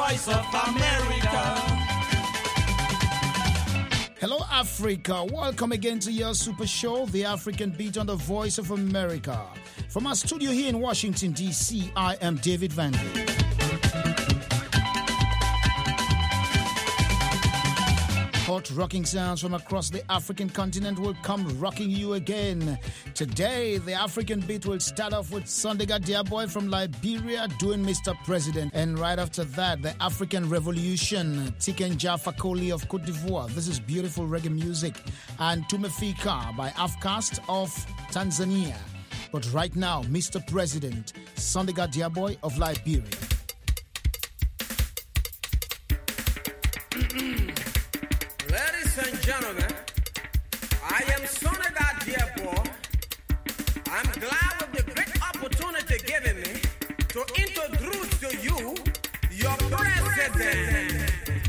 voice of America. Hello, Africa. Welcome again to your super show, The African Beat on the Voice of America. From our studio here in Washington, D.C., I am David Vandal. Hot rocking sounds from across the African continent will come rocking you again. Today, the African Beat will start off with Sondiga Diaboy from Liberia doing Mr. President. And right after that, the African Revolution, Tikenja Fakoli of Cote d'Ivoire. This is beautiful reggae music. And Tumefika by Afcast of Tanzania. But right now, Mr. President, Sondiga Diaboy of Liberia. Ladies and gentlemen, I am Sondiga Diaboy. I'm glad of the great opportunity given me to introduce to you your president.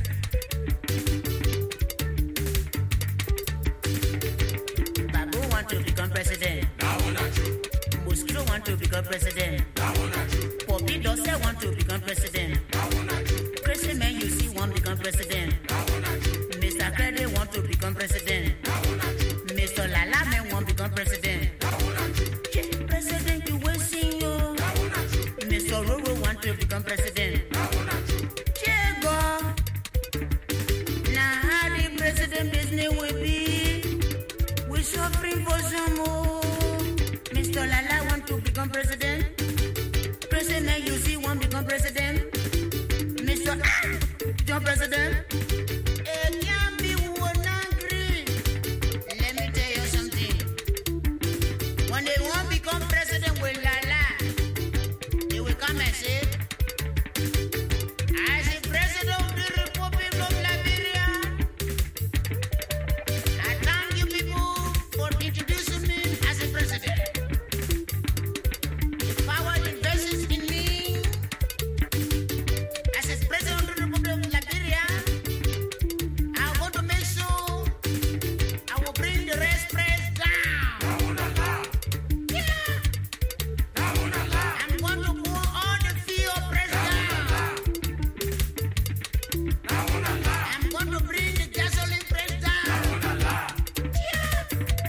Babu want to become president. Now not true. Mosquito want to become president. Now not true. Poppy Dossel want to become president. Now not true. Crazy man you see want to become president. Now not true. Mr. Credit want to become president. Now not true. Mr. Lala man want to become president. Now not true. Yeah, president you will see you. Now not true. Mr. Roro want to become president. Now not true. Yeah, go. Now how the president business will be? We suffering for some more. Mr. Lala want to become president. President you see want to become president. Mr. John President. It can't be one angry. Let me tell you something. When they want to become president with Lala, they will come and say, as the president of the Republic of Liberia, I thank you people for introducing me as a president. The power invests in me as a president of the Republic of Liberia. I'm going to make sure I will bring the rest press down. Yeah. I'm going to pull all the fear press down. I'm going to bring the gasoline press down. Yeah.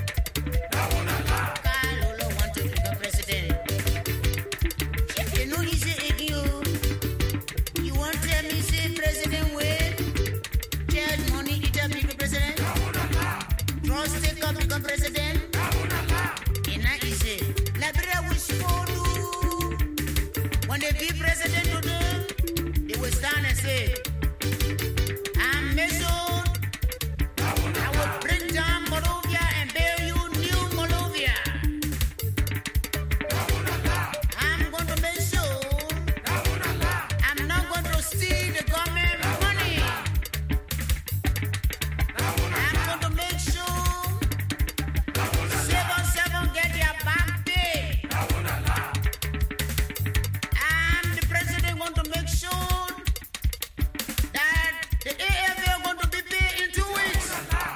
Kalolo want to become president. You know he say again, you want to tell me say president will charge money to tell me become president? Trust take up become president? And now he say, Liberia will support you. When they be president to them, they will stand and say, I'm Mason. I will bring down Moldova and build you new Moldova. I'm going to make sure I'm not going to steal the government money. I'm going to make sure 7-7 get their back pay. I'm the president going to make sure that the AFA are going to be paid in 2 weeks.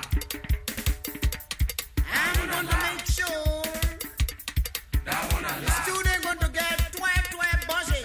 I'm going to make sure the student going to get 12 buses.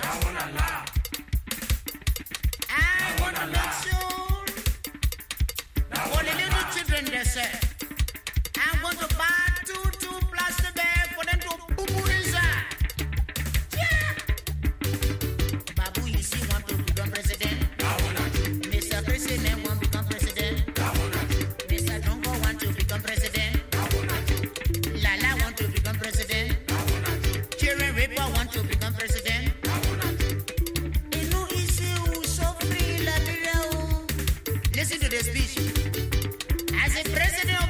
I'm going to make sure for the little children they say, I'm going to buy two plastic bags for them to poo-poo inside. Yeah. Babu, you see, want to become president. Mr. President want to become president. Mr. Dongo want to become president. Lala want to become president. Children Ripper want to become president. You know, he say, who so free, Liberia. Listen to the speech. As a president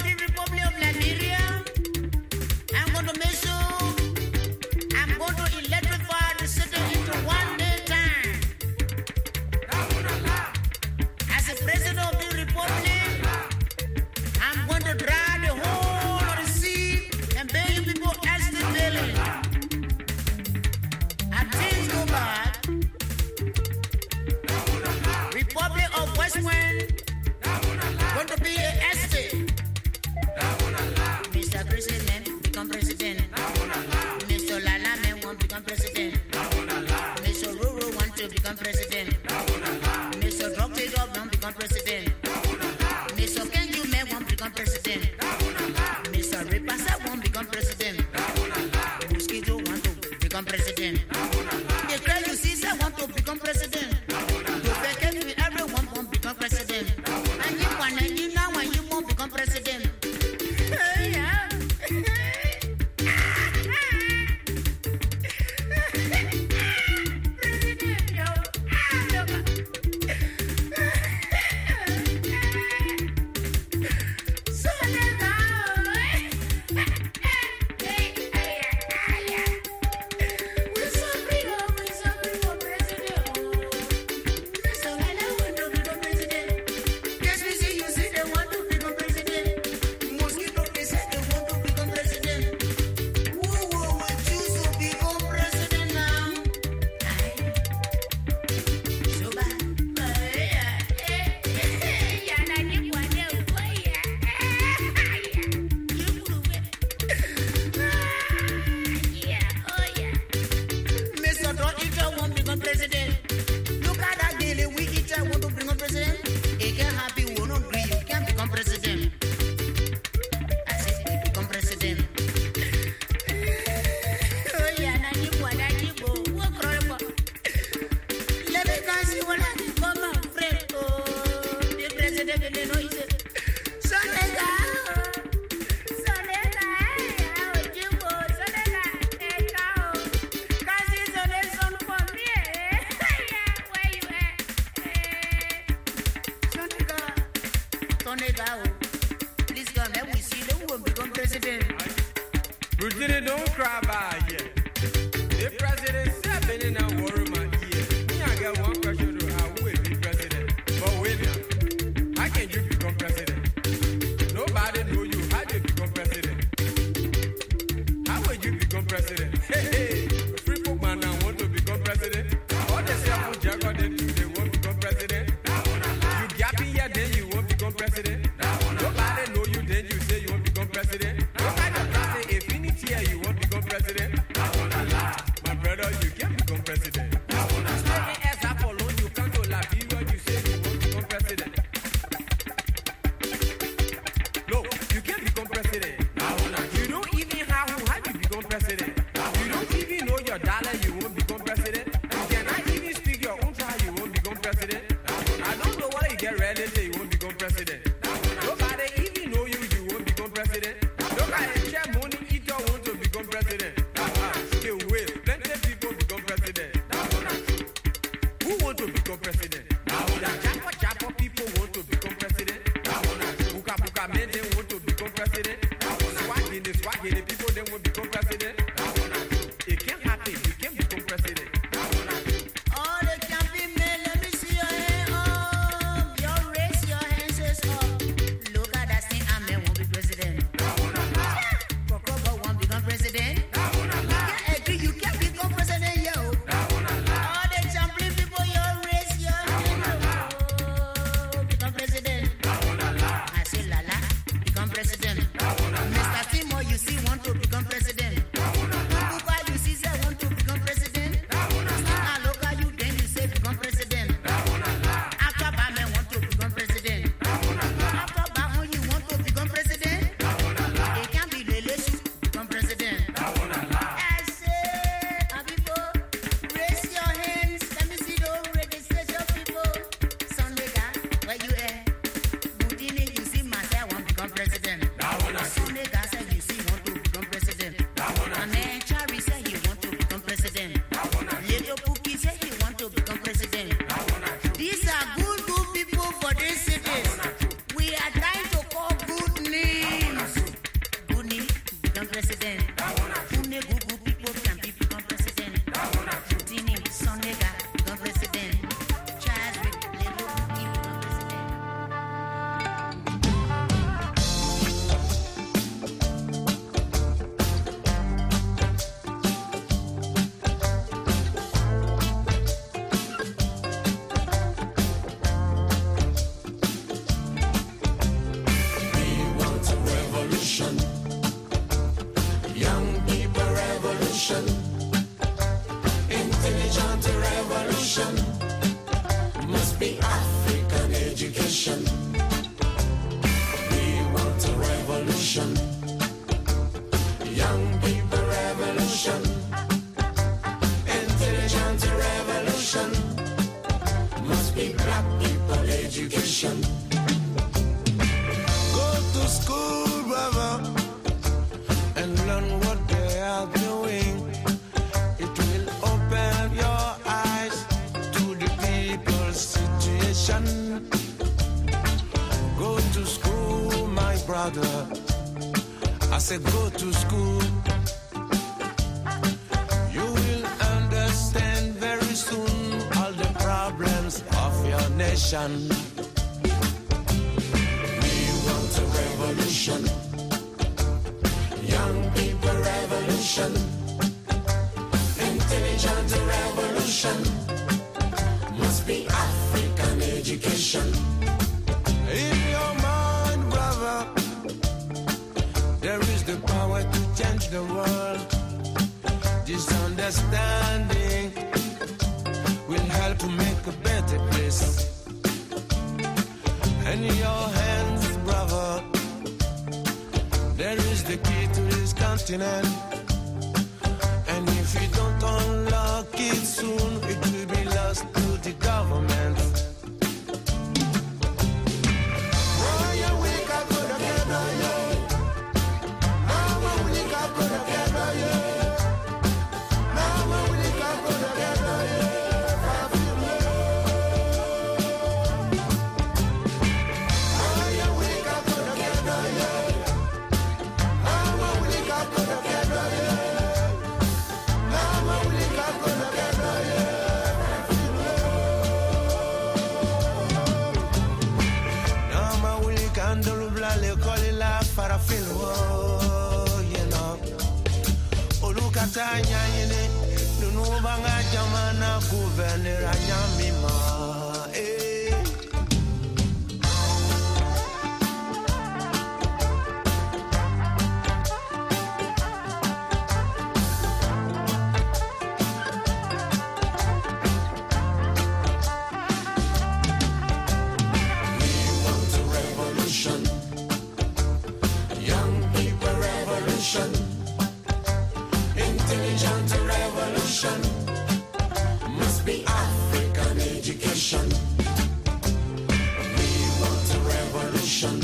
Please come, let we see who will become president. President, don't cry by yet. The president said, "Been in a worry my ear." Me, I got one question to how will be president. But wait now, how can you become president? Nobody know you. How you become president? How will you become president? Hey, free folk man now want to become president. All the self jacket they do, they won't become president. You gapping here, then you won't become president. Nobody know you, then you say you won't become president. Nobody say infinity here, you won't become president. My brother, you can't become president. As I follow you, can't go like you say you won't become president. No, you can't become president. You don't even have how you become president. You don't even know your dollar, you won't become president. You cannot even speak your own tribe, you won't become president. I don't know why you get ready to say you won't become president. Nobody even know you, you won't become president. Nobody share money, eat or want to become president. Okay, wait, plenty people become president. Who want to become president? Chapo people want to become president. Buka men, they want to become president. Swaggy, people, they want to become president. It can't happen, you can't become president. All the camping men, let me see your hand up. You raise your hands up. Look at that thing, I man won't be president. Kokobo won't become president. You can't become president, yo. All the champion people, you raise your hand up. Become president. I say Lala, become president. Mr. Timo, you see, want to become president. Kuka, you see, say want to become president. Loka, you then you say become president. After Bama want to become president. After Bama, you want to become president. It can be Lelesu become president. I say, people, raise your hands. Let me see those registration people. Sundega, where you at? Budini, you see, myself want to become president. Sundega said you see want to become president. And then Chari said he want to become president. Little Pookie said he want to become president. These are good people for this city. We are trying to call good names. Good name, become president. Good name, good people can become president. Dini, Sundega, become president. Charles, Little Pookie, become president. Young people revolution, intelligent revolution, must be African education. We want a revolution, young people revolution, intelligent revolution, must be black people education. Go to school, brother, and learn what they are doing. It will open your eyes to the people's situation. Go to school, my brother. I said go to school. You will understand very soon all the problems of your nation. We want a revolution, young people revolution, intelligent revolution, must be African education. In your mind, brother, there is the power to change the world. This understanding will help to make a better place. In your hands, brother, there is the key to this continent. And if you don't unlock it soon, it will be lost to the government. Oh, yeah, we got good together, yeah. Now we got good together, yeah. Now we got good together, yeah. I feel love. Oh, yeah, we got la le kolila farafilo, you know. Olukata nyanyine, nunubanga jamana gouverneur anyamima, Intelligent revolution must be African education. We want a revolution,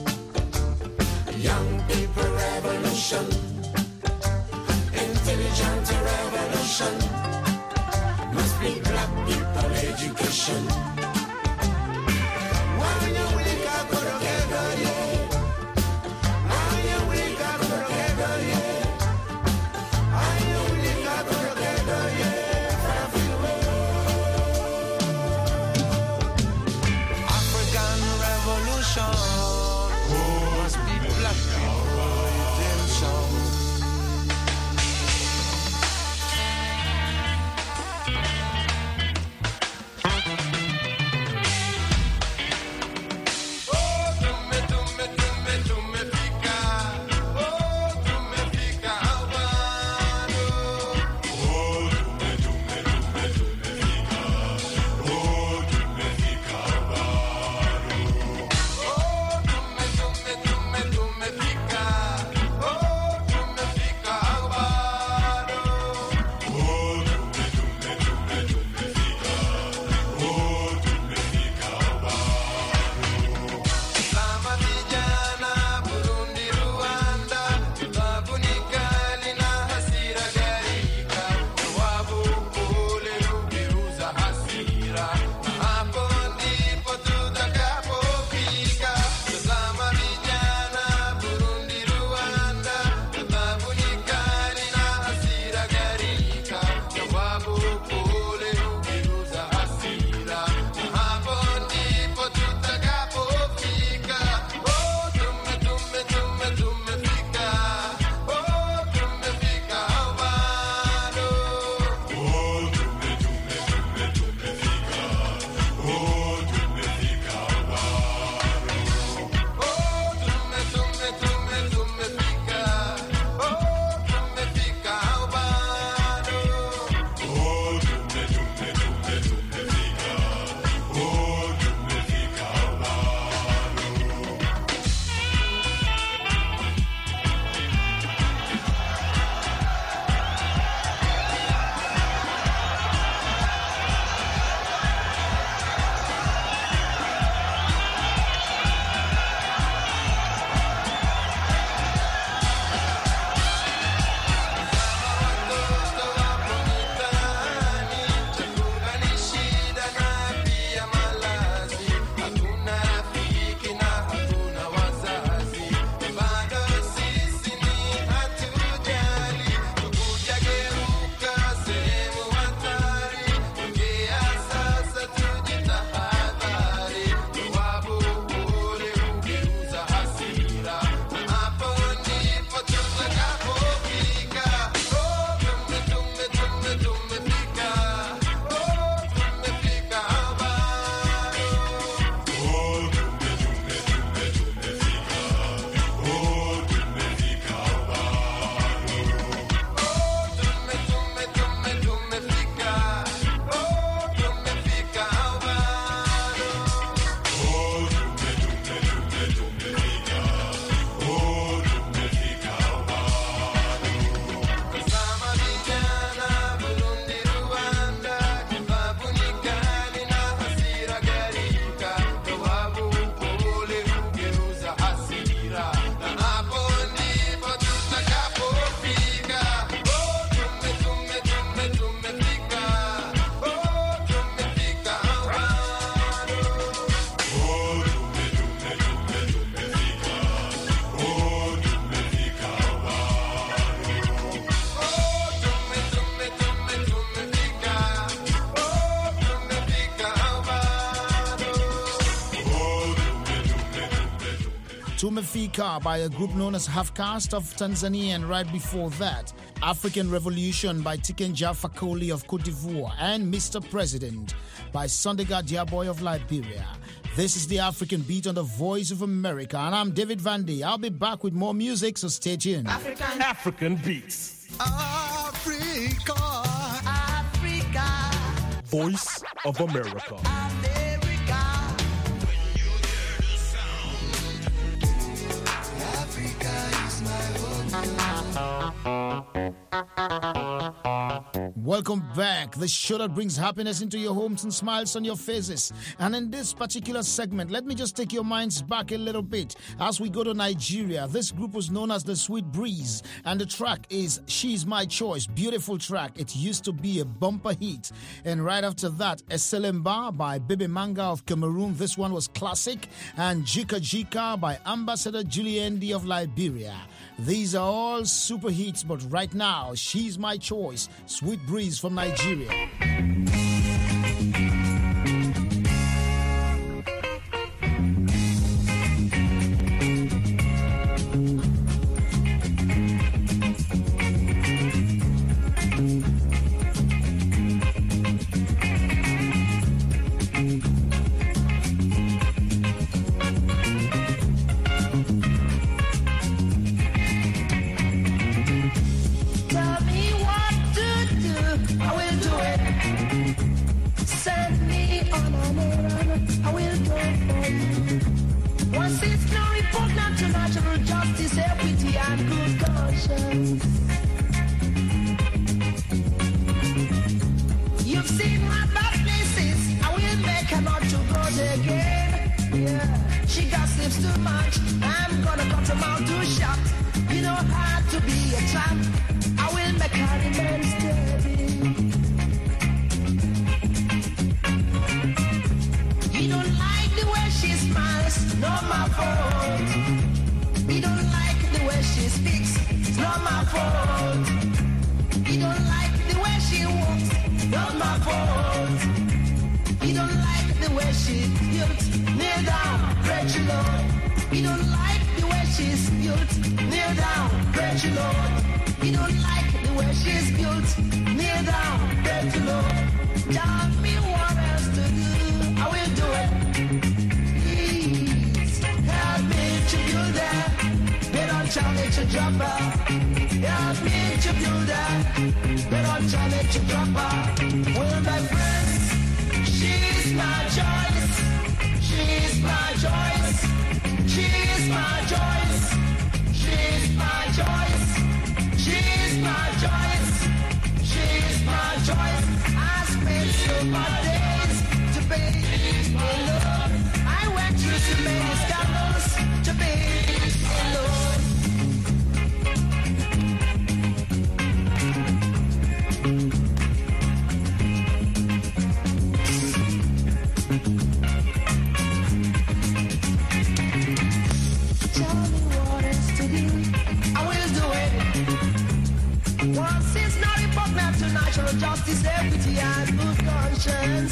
young people revolution. Intelligent revolution must be black people education. Tumefika by a group known as Half Caste of Tanzania, and right before that, African Revolution by Tikenja Fakoli of Cote d'Ivoire, and Mr. President by Sondega Diaboy of Liberia. This is the African Beat on the Voice of America, and I'm David Vandy. I'll be back with more music, so stay tuned. African Beats. Africa. Voice of America. Welcome back. The show that brings happiness into your homes and smiles on your faces. And in this particular segment, let me just take your minds back a little bit as we go to Nigeria. This group was known as the Sweet Breeze, and the track is She's My Choice. Beautiful track. It used to be a bumper hit. And right after that, Eselemba by Bebe Manga of Cameroon. This one was classic. And Jika Jika by Ambassador Juliendi of Liberia. These are all super hits, but right now, She's My Choice, Sweet Breeze from Nigeria. You've seen my bad places, I will make her not to go again. Yeah, she gossips too much, I'm gonna cut her mouth too short. You know how to be a champ, I will make her remain steady. You don't like the way she smiles, not my fault. You don't like the way she speaks, it's not my fault. You don't like the way she walks, not my fault. You don't like the way she's built, kneel down, pray to Lord. You don't like the way she's built, kneel down, pray to Lord. You don't like the way she's built, kneel down, pray to Lord. Tell me what else to do, I will do it. Please help me to build that. They don't tell me to drop her. Help me to build that. They don't tell me to drop her. Well, my friends, she's my choice. She's my choice. She's my choice. She's my choice. She's my choice. She's my choice. I spent so many days to be in love. I went through so many scandals to be in love. Tell me what else to do, I will do it. Once it's not repugnant to natural justice, equity, and good conscience.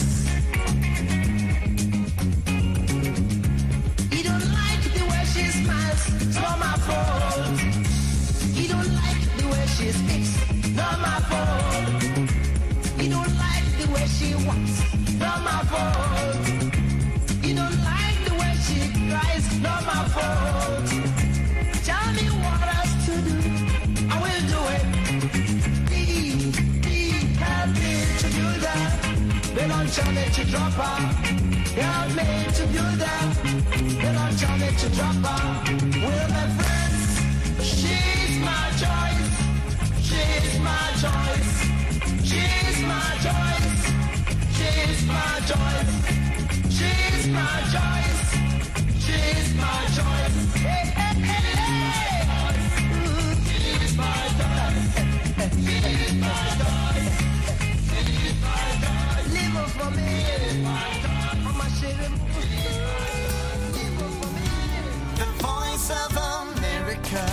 You don't like the way she smiles, it's not my fault. You don't like the way she speaks, not my fault. You don't like the way she walks, not my fault. You don't like the way she cries, not my fault. Tell me what else to do, I will do it. Please help me to do that. They don't tell me to drop her. Help me to do that. They don't tell me to drop her. Well, my friends, she's my choice. She's my choice. She's my choice. She's my choice. She's my choice. She's my choice. Hey, hey, hey, hey. Ooh, she's my choice. She's my choice. She's my choice. Live for me. I'm a shitty live for me. The Voice of America.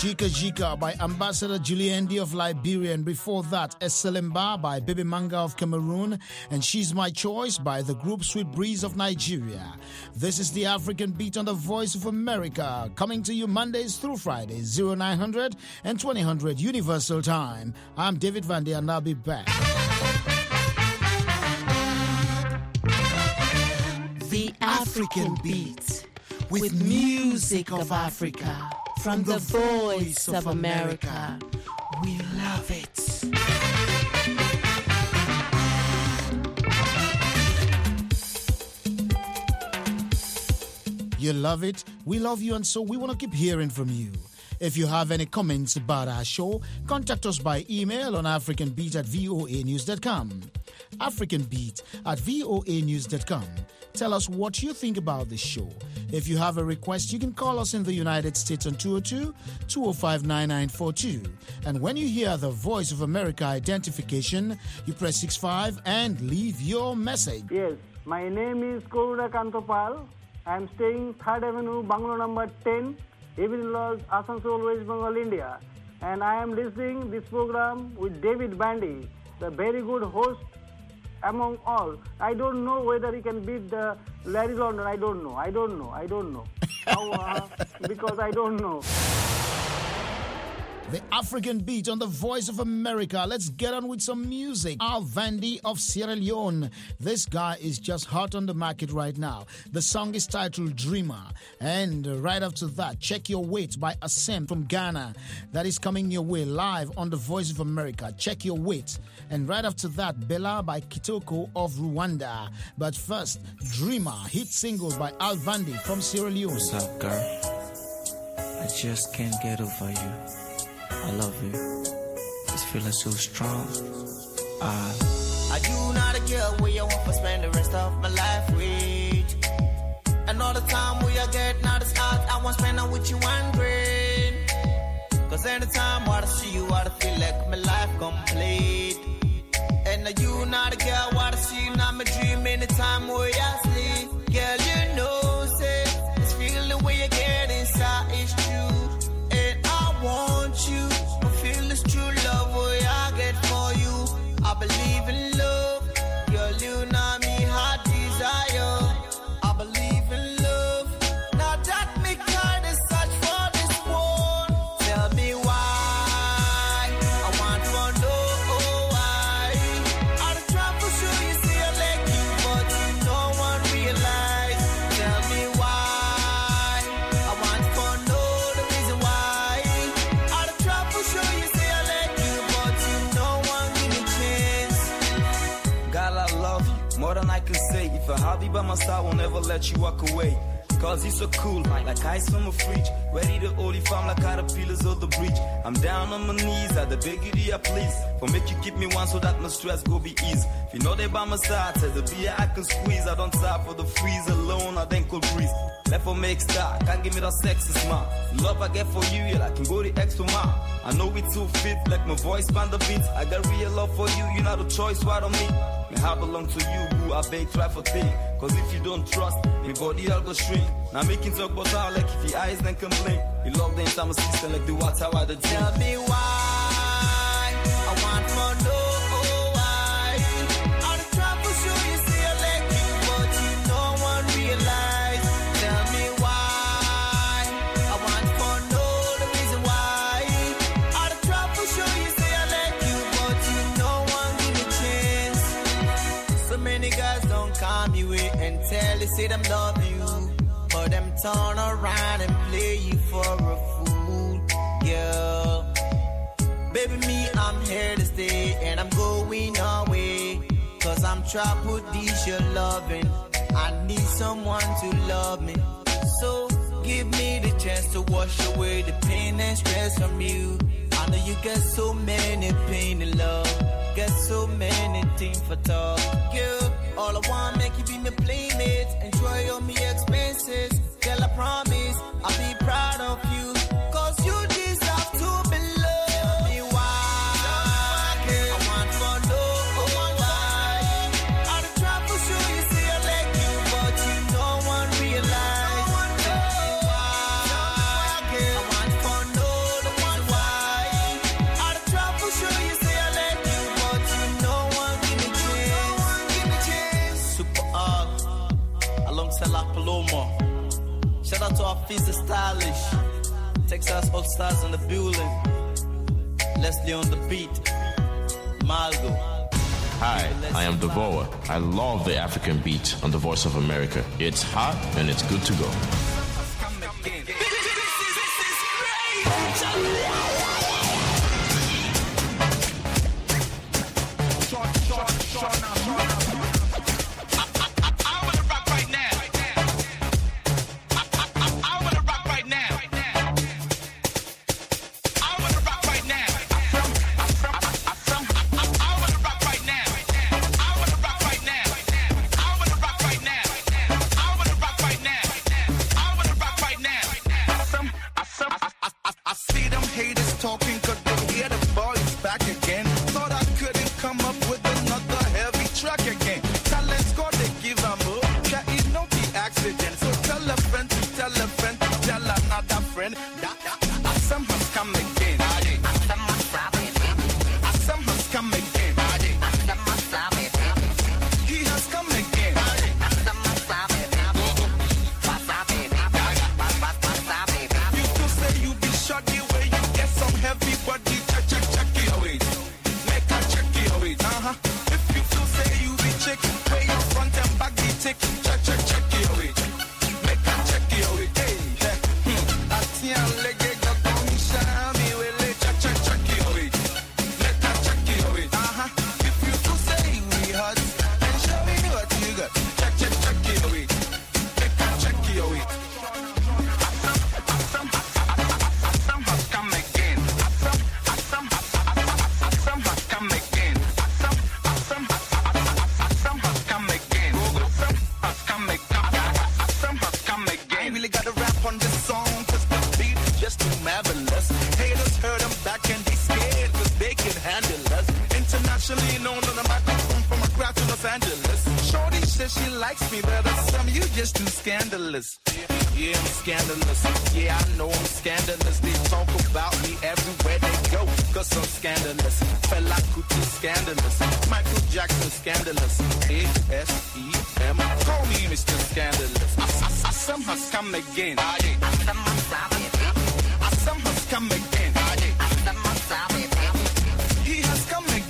Jika Jika by Ambassador Juliendi of Liberia, and before that, Eselemba by Baby Manga of Cameroon, and She's My Choice by the group Sweet Breeze of Nigeria. This is the African Beat on the Voice of America, coming to you Mondays through Fridays, 0900 and 2000 Universal Time. I'm David Vandy, and I'll be back. The African Beat, with music of Africa, from the Voice of America. We love it. You love it, we love you, and so we want to keep hearing from you. If you have any comments about our show, contact us by email on africanbeat@voanews.com. africanbeat@voanews.com. Tell us what you think about the show. If you have a request, you can call us in the United States on 202-205-9942. And when you hear the Voice of America identification, you press 65 and leave your message. Yes, my name is Koruna Kantopal. I am staying 3rd Avenue, Bungalow number 10, Evelyn Lodge, Asansol, West Bengal, India. And I am listening this program with David Bandy, the very good host among all. I don't know whether he can beat the Larry London. I don't know. How, because I don't know. The African Beat on the Voice of America. Let's get on with some music. Al Vandy of Sierra Leone. This guy is just hot on the market right now. The song is titled Dreamer. And right after that, Check Your Weight by Asem from Ghana. That is coming your way live on the Voice of America. Check Your Weight. And right after that, Bella by Kitoko of Rwanda. But first, Dreamer, hit single by Al Vandy from Sierra Leone. What's up, girl? I just can't get over you. I love you. This feeling so strong. Are you not a girl where you want to spend the rest of my life with? And all the time we are getting out of out, I want to spend it with you and green. Cause anytime I see you, I feel like my life complete. And are you not a girl, what I see you, not my dream anytime we are sleep. Girl, you know, say, this feeling where you get inside is true. And I want you. I feel this true love what I get for you. I believe in love. Girl, you know me hot desire. I believe in love. Now that me kind of search for this one. Tell me why. I want to know why. I try to show you see I like you, but you no one realize. Tell me why. I want to know the reason why. More than I can say. If I have you by my side, I will never let you walk away. Cause you're so cool, like ice from a fridge. Ready to hold you farm like caterpillars of the bridge. I'm down on my knees at the beg you, please. For make you keep me one so that my stress go be easy. If you know they by my side, tell the beer I can squeeze. I don't tap for the freeze alone, I then could breeze. Left for make star, can't give me that sexy smile. The love I get for you, yeah, I can go the extra mile. I know we too fit, like my voice band the beat. I got real love for you, you're not a choice, why don't me? I belong to you, boo, I beg, try for thing. Cause if you don't trust, my body I'll go shrink. Now making talk about how, like if your eyes then complain. You love the entire system like the water, why the drink. Tell me why, I want to know why. All the trouble show you see I like you, but you no one realize. Tell me why, I want to know the reason why. All the trouble show you see I like you, but you no one give me chance. So many guys don't come your way and tell you say them love you, but them turn around and play you for a fool, yeah. Baby, me, I'm here to stay and I'm going away. Cause I'm trapped with this your loving. I need someone to love me. So give me the chance to wash away the pain and stress from you. I know you get so many pain and love. Got so many things for talk, yeah. All I want make you be my playmate. Enjoy all me expenses. Girl, I promise I'll be proud of you. Cause you deserve to be loved. Tell me why. I want to know why. All the trouble show you see I like you, but you no one realize. Tell me why. I want to know the Fisa Stylish, Texas All Stars in the building, Leslie on the beat, Malgo. Hi, I am Devoa. I love the African beat on the Voice of America. It's hot and it's good to go. Yeah, I'm scandalous. Yeah, I know I'm scandalous. They talk about me everywhere they go, cause I'm scandalous. Fela Kuti scandalous. Michael Jackson scandalous. A-S-E-M. Call me Mr. Scandalous. I somehow come again. I somehow come again. He has come again.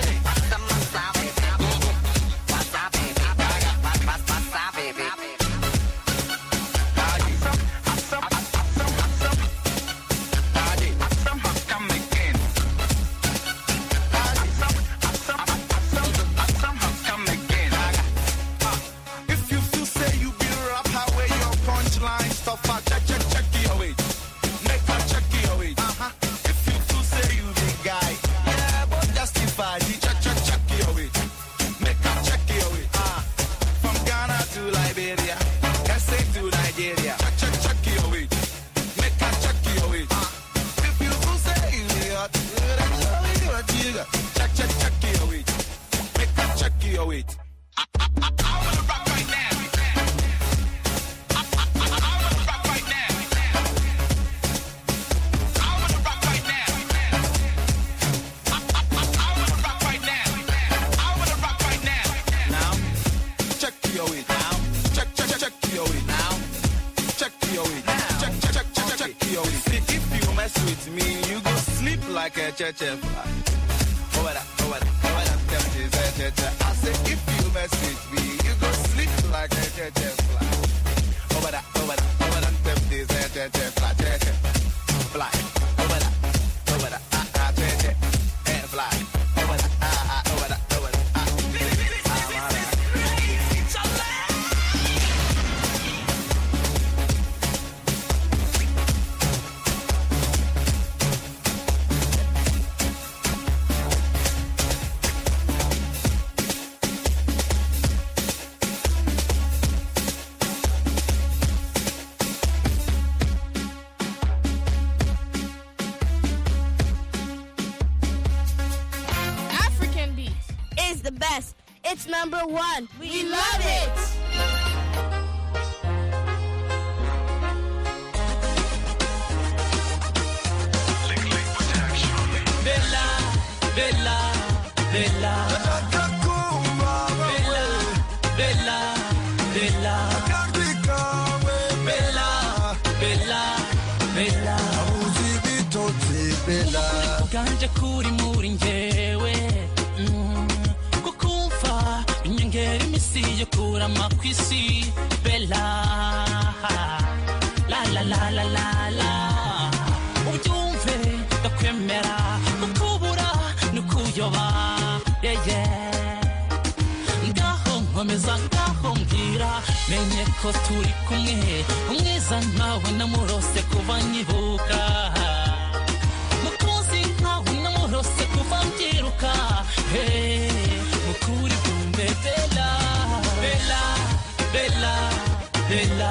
I said, if you mess with me, you go sleep like a fly. Over that, fly. Over that, and fly. Over that, It's number one. We love it. Bella, Bella, Bella, Bella, Bella, Bella, Bella, Bella, Bella. Kuganje kuri muri njyewe kukumva inyongera imisi yo kurama kwisi Bella la la la la la la ubyumve ndakwemera ukubura nukuyoba ngaho nkomeza ngaho mbwira menye ko turi kumwe umwiza nkawe namurose kuva nyibuka se kuvamtiruka mukuri kumbe Bella Bella Bella Bella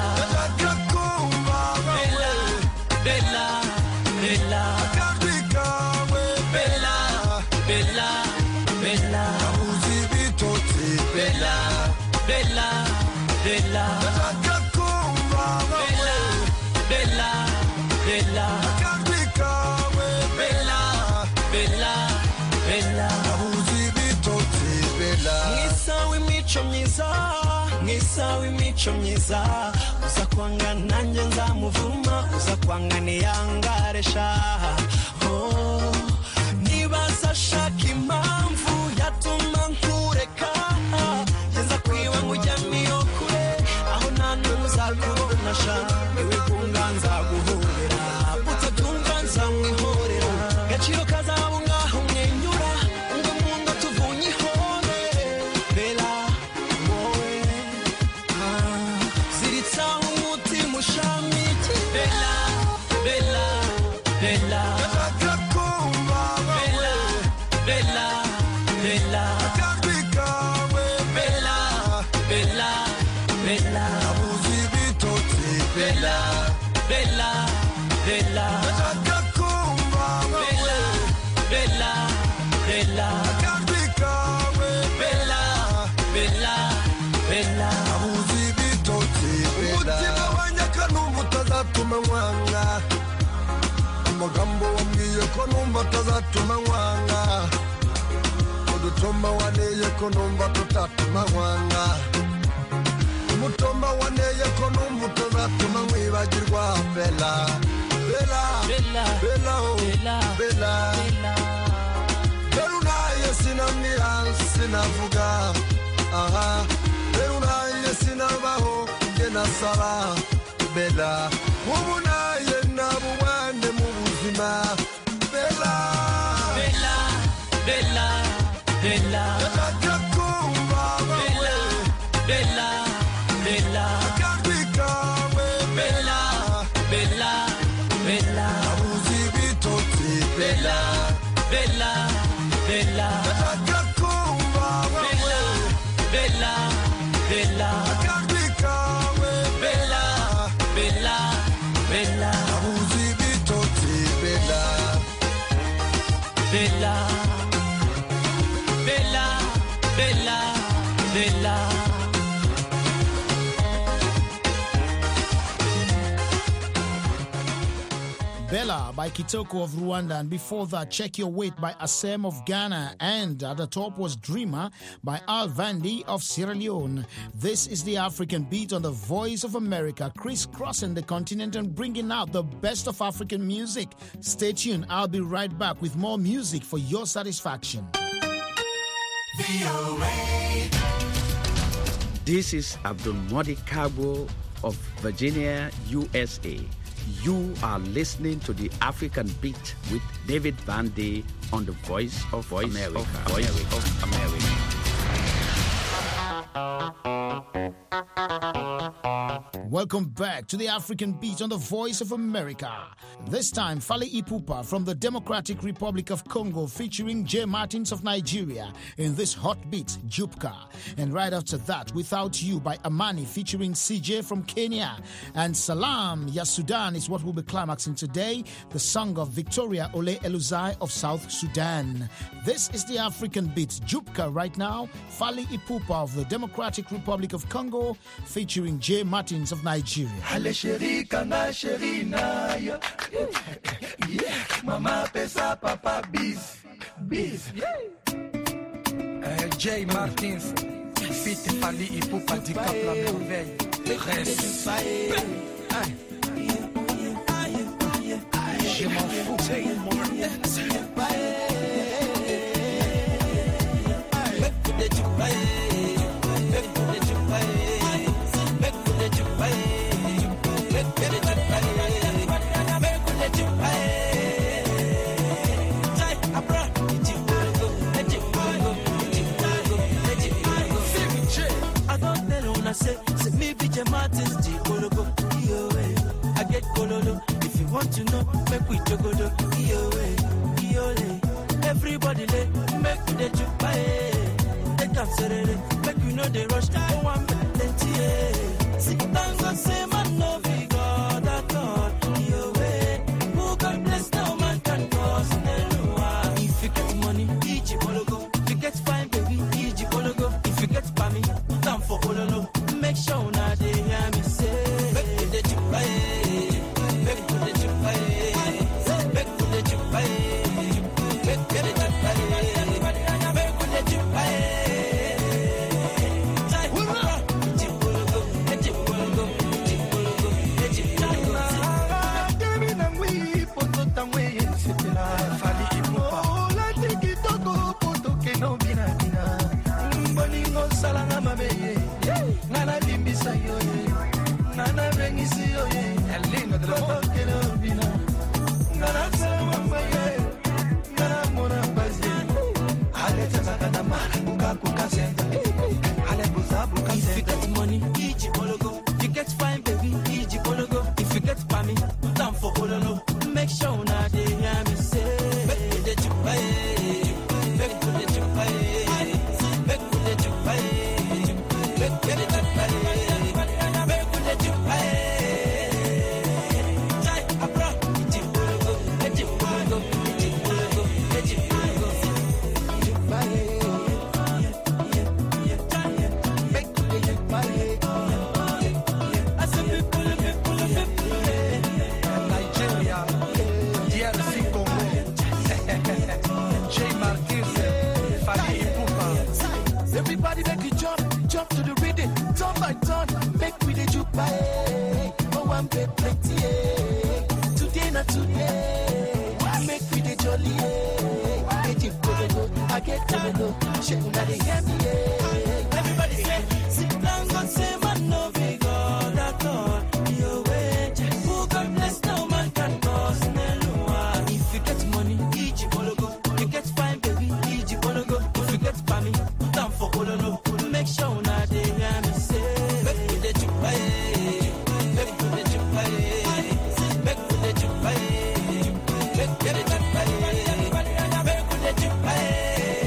Bella Bella Bella Bella Bella Bella Bella Bella Bella Bella Bella Ngisa wimicho myiza uza kwanga nanjye nzamuvuma uza kwanga niyangaresha nibaza shaka impamvu yatuma nkureka yeza kwiba nkujya niyo kure aho nta n'uzakubona sha iwe kunga nzaguhorera utatumva nzamwihorera gaciro kazabo ngaho mwenyura ngo munga tuvunye ihore Bella Bella, Bella, Bella, Bella, Bella, Bella, Bella, Bella, Bella, Bella, Bella, Bella, Bella, Bella, Bella, Bella, mwanga amagambo wambwiye ko numva tazatuma mwanga udutoma waneye ko numva tutatuma mwanga umutomba waneye ko numva tazatuma mwibagirwa Bella Bella Bella Bella Bella Berunaye sinamira sinavuga aha Berunaye sinabaho genasara Bella Womunaye nabuwane mu buzima Bella Bella Bella Bella Bella Bella Bella Bella Bella Bella Bella Bella Bella Bella Bella Bella abuzi bitoti Bella Bella Bella Bella Bella Bella by Kitoko of Rwanda, and before that, Check Your Weight by Asem of Ghana, and at the top was Dreamer by Al Vandi of Sierra Leone. This is the African Beat on the Voice of America, crisscrossing the continent and bringing out the best of African music. Stay tuned, I'll be right back with more music for your satisfaction. This is Abdul Modi Kabo of Virginia, USA. You are listening to the African Beat with David Van Day on the Voice of America. Welcome back to the African Beat on the Voice of America. This time, Fally Ipupa from the Democratic Republic of Congo featuring Jay Martins of Nigeria in this hot beat, Jupka. And right after that, Without You by Amani featuring CJ from Kenya. And Salam Ya Sudan is what will be climaxing today, the song of Victoria Ole Eluzai of South Sudan. This is the African Beat, Jupka right now, Fally Ipupa of the Democratic Republic of Congo featuring Jay Martins of Nigeria. Mama pesa papa bis Jay Martins fit Fally Ipupa du Cap la merveille. I don't tell on I say me be J Martins, G Kologo, EOA. I get Kololo. If you want to know, make we Jogodo, EOA, EOA. Everybody lay, make the jupae. They can say make we know they rush. Oh, I'm plenty. Sit down and say, man, no we God at all, EOA. Who God bless, no man can cause no. If you get money, EG Kologo. If you get fine, baby, EG Kologo. If you get pammy, down for Kololo. Make sure now they hear me say, make to the jupae, make to the jupae, make to the jupae, make to the jupae, make to the jupae. If you get money, EG Kologo. You get fine, baby, EG Kologo. If you get pammy, down for Kololo. Make sure now they hear me say, make to the jupae, make to the jupae, make to the jupae, make to the jupae, make to the jupae. Everybody make it jump to the rhythm, turn by turn, make we the jupae. Oh, I'm plenty, today not today. Make we the jolly, I get Kololo, shake now they hear me. Everybody say, sit down, God say, man, no we God at all. Your way, who God bless, no man can cause no. If you get money, EG Kologo. You get fine, baby, EG Kologo. If you get pammy, down for Kololo. Make sure now they hear me say, make to the jupae, make to the jupae, make to the jupae, make to the jupae, make to the jupae.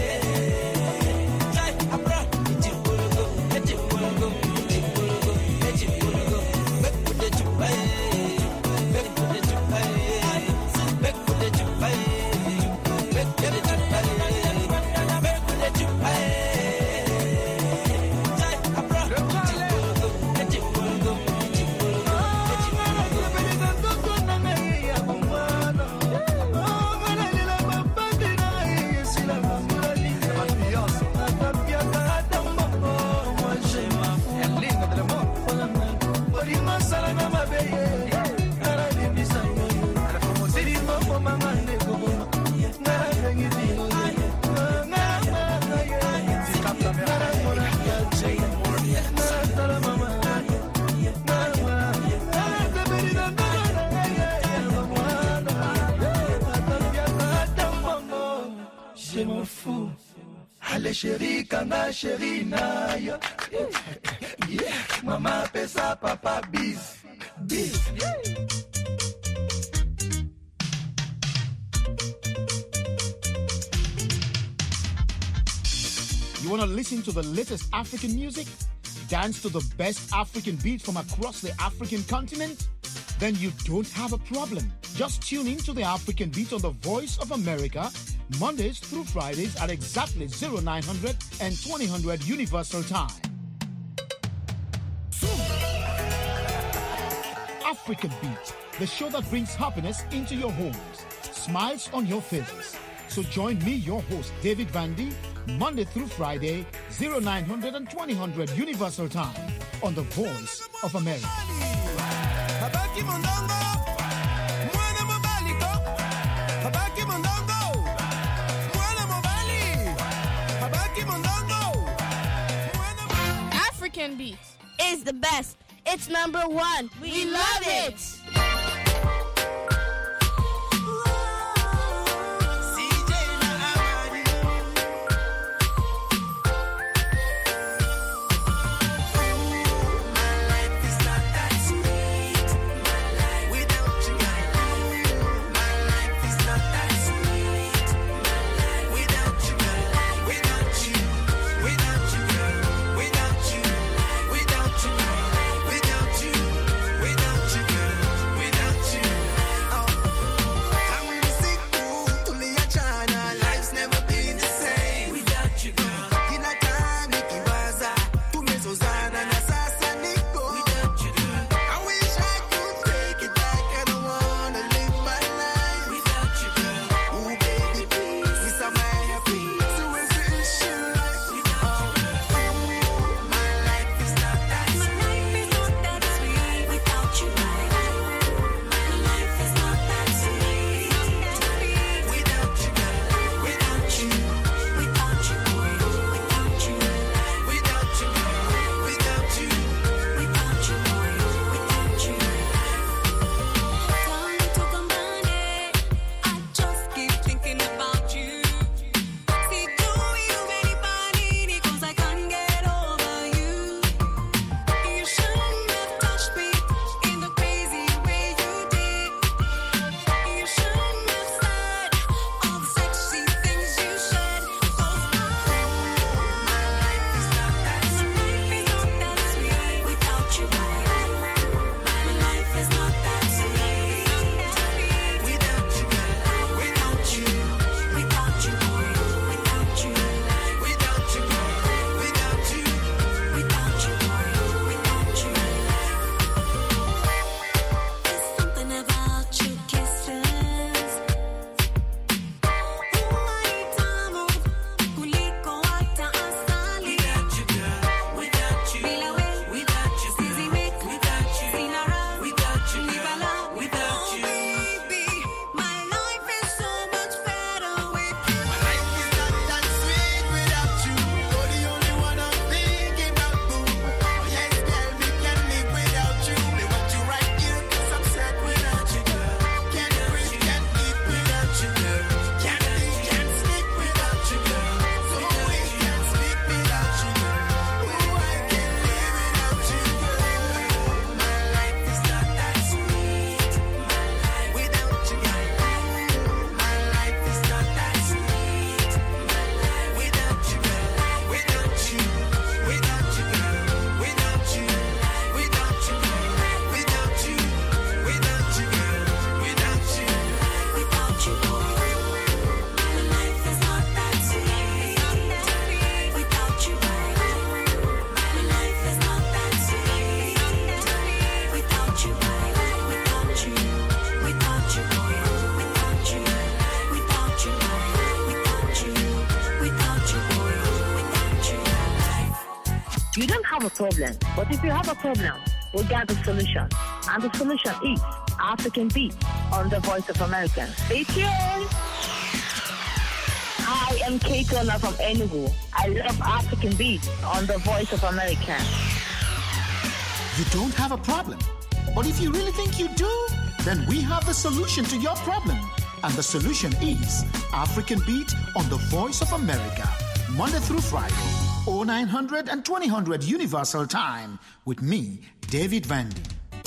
Je m'en fous. Allez chérie, kana chérie na yo. Yeah, maman appelle ça papa bis. Bis. You want to listen to the latest African music? Dance to the best African beats from across the African continent? Then you don't have a problem. Just tune in to the African Beat on the Voice of America, Mondays through Fridays at exactly 0900 and 2000 Universal Time. African Beat, the show that brings happiness into your homes, smiles on your faces. So join me, your host, David Vandy, Monday through Friday, 0900 and 2000 Universal Time on the Voice of America. African Beats is the best. It's #1. We love it. have a problem. But if you have a problem, we got the solution. And the solution is African Beats on the Voice of America. Stay tuned. I am Kate Turner from Enugu. I love African Beats on the Voice of America. You don't have a problem. But if you really think you do, then we have the solution to your problem. And the solution is African Beat on the Voice of America. Monday through Friday, 0900 and 2000 Universal Time. With me, David Vandy.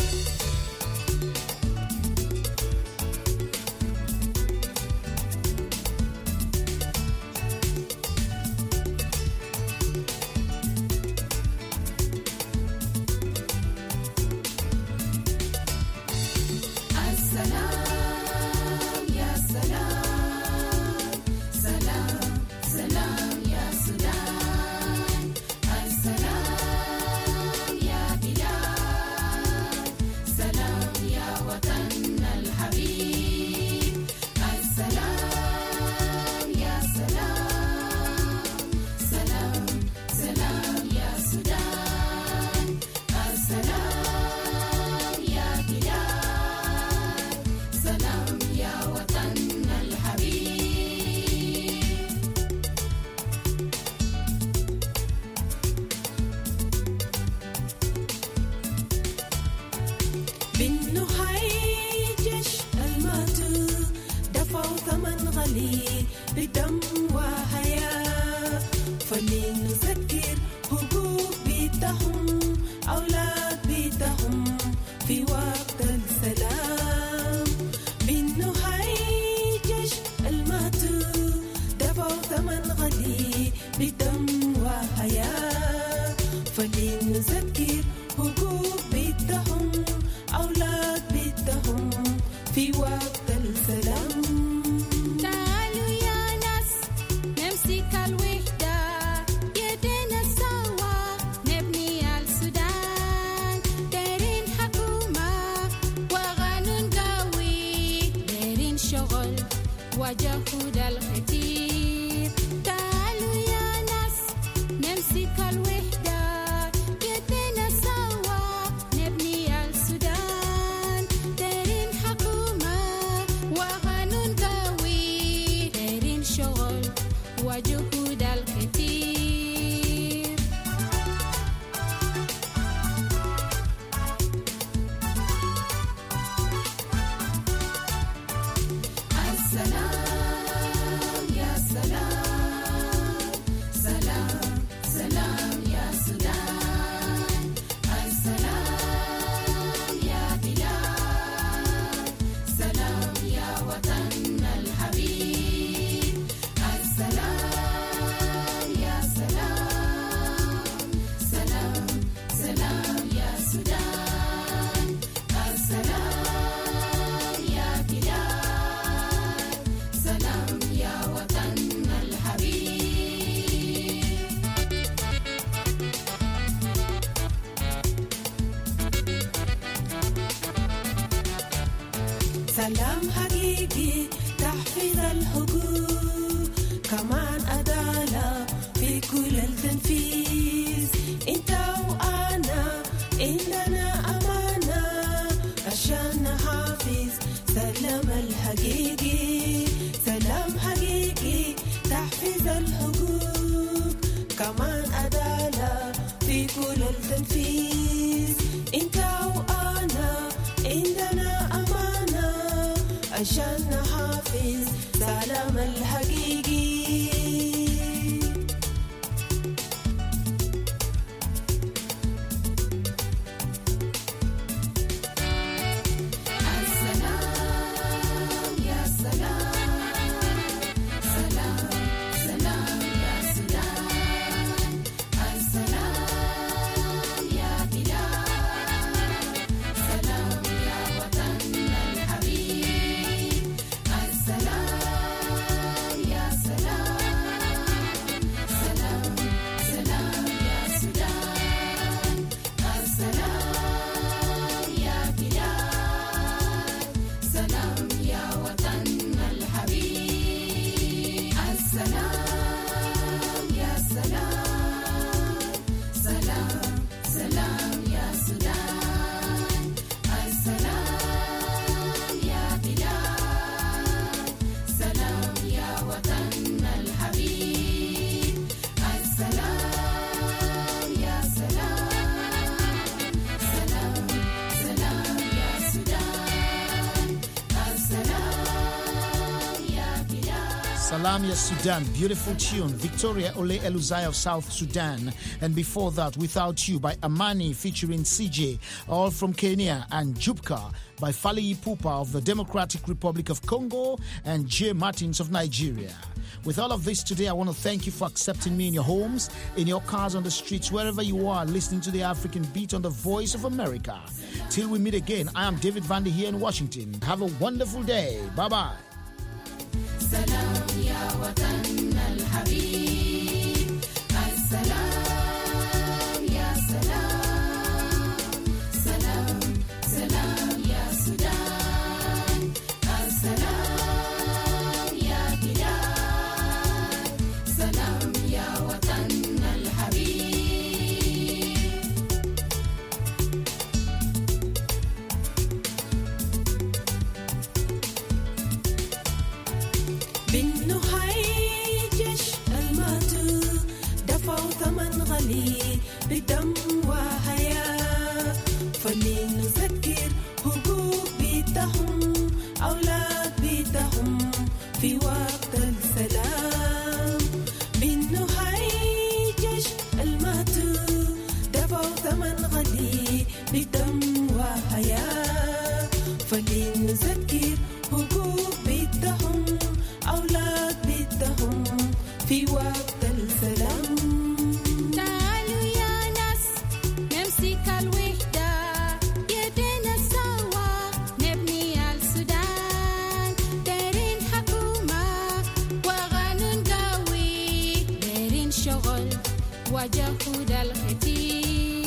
سلام حقيقي تحفيظ الحقوق كمان عدالة في كل التنفيذ انت وانا عندنا امانة عشان نحافظ سلام الحقيقي سلام حقيقي تحفيظ الحقوق كمان عدالة في كل التنفيذ انت وانا عندنا امانة عشان نحافظ سلام الحقيقي Salam, ya salam. Salam Ya Sudan, beautiful tune. Victoria Ole Eluzai of South Sudan. And before that, Without You by Amani featuring CJ, all from Kenya. And Jupka by Fali Ipupa of the Democratic Republic of Congo. And J. Martins of Nigeria. With all of this today, I want to thank you for accepting me in your homes, in your cars, on the streets, wherever you are, listening to the African Beat on the Voice of America. Till we meet again, I am David Vandy here in Washington. Have a wonderful day. Bye-bye. سلام يا وطن الحبيب السلام يا سلام سلام سلام يا سودان السلام يا بلاد سلام يا وطن الحبيب بأنه هيجش الماتوا دفعوا ثمن غالي بدم وحياة فلنذكر حقوق بيتهم أولاد بيتهم في وقت السلام بأنه هيجش الماتوا دفعوا ثمن غالي بدم وحياة فلنذكر حقوق بيتهم أولاد بيتهم في وقت السلام تعالوا يا ناس نمسك الوحدة يدينا سوا نبني السودان دايرين حكومة وقانون قوي دايرين شغل وجهود الخطير